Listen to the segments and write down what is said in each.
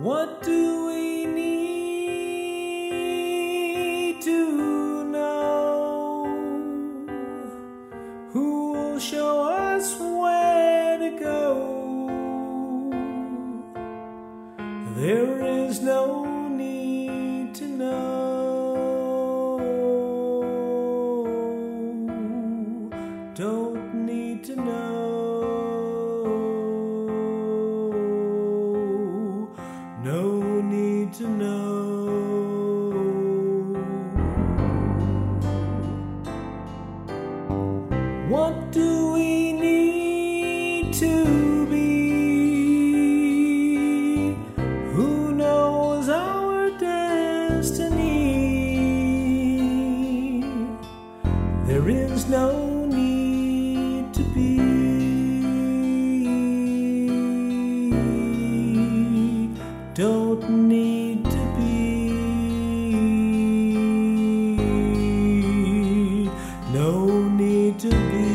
What do we need to know? Who will show us where to go? There is no need to know. Don't need to know. No need to know. What do we need to be? Who knows our destiny? There is no need to be. Don't need to be. No need to be.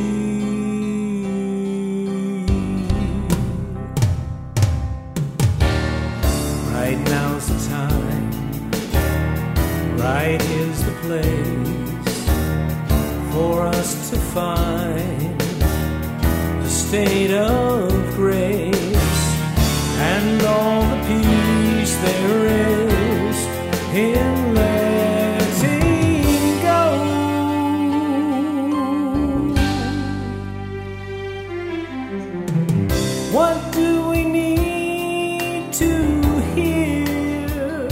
Right now's the time. Right is the place for us to find the state of grace and all the peace there is in letting go. What do we need to hear?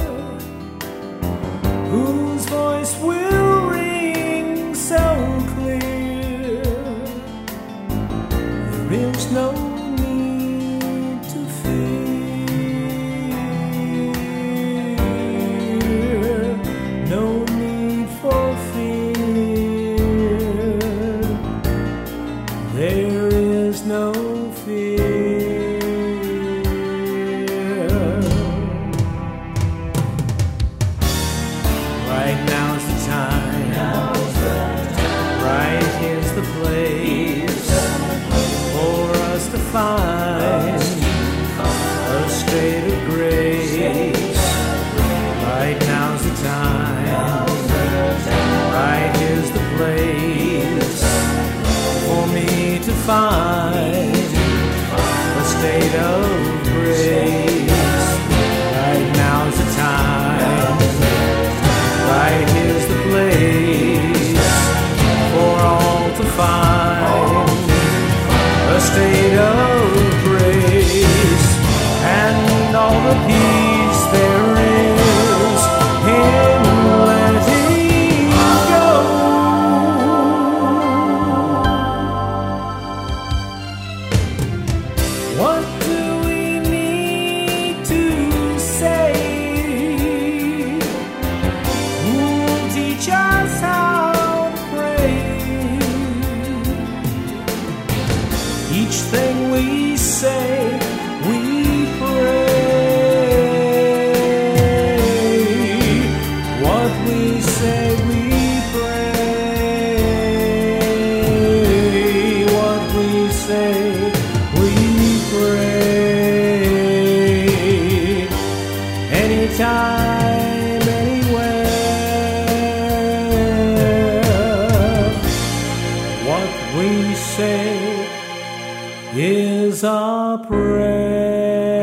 Whose voice will ring so clear? There is no need to fear. No need for fear. There is no fear. Right now's the time. Right is the place for us to find a state of grace. Right now's the time. Right is the place for me to find a state of grace. Right now's the time. Right is the place for all to find a state of grace and all the peace there is in letting go. What do we need to say? Who'll teach us how to pray? Each thing we say, we pray. What we say, we pray. What we say, we pray. Anytime, anywhere. What we say is our prayer.